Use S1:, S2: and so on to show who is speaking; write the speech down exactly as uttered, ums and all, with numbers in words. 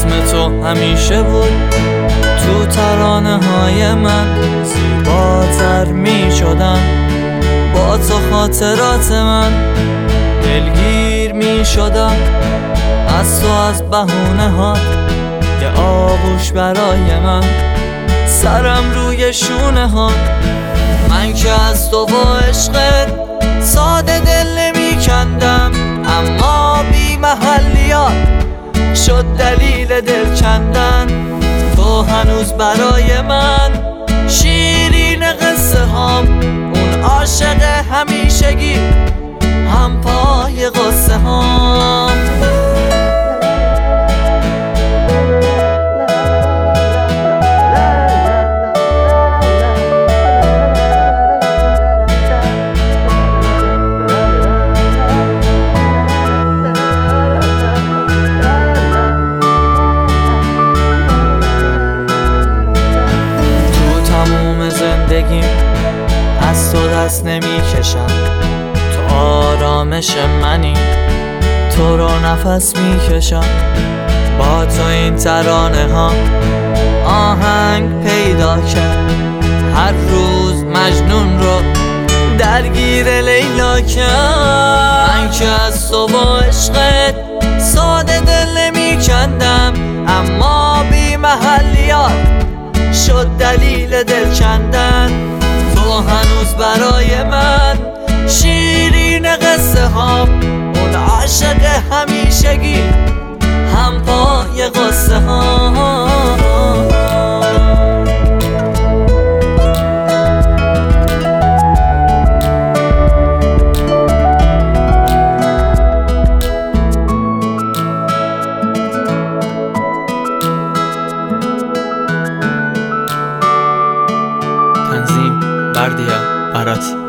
S1: اسم تو همیشه بود تو ترانه های من، زیباتر می شدن با تو خاطرات من، دلگیر می شدم از تو از بهونه ها، یه آغوش برای من، سرم روی شونه ها. من که از تو با عشقت ساده دل نمی کندم، اما بی محلیات شد دلیل دل کندن. تو هنوز برای من شیرین قصه هام، اون عاشق همیشگی هم پای قصه هام. زندگیم از تو دست نمی کشم، تو آرامش منی، تو رو نفس می کشم. با تو این ترانه ها آهنگ پیدا کرد، هر روز مجنون رو درگیر لیلا کرد. من که از تو با عشقت ساده دل نمی کندم، اما بی محلیات شد دلیل دل کندن. تو هنوز برای من شیرین قصه هام، اون عاشق همیشگی هم پای قصه هام. تنظیم بردیا براتی.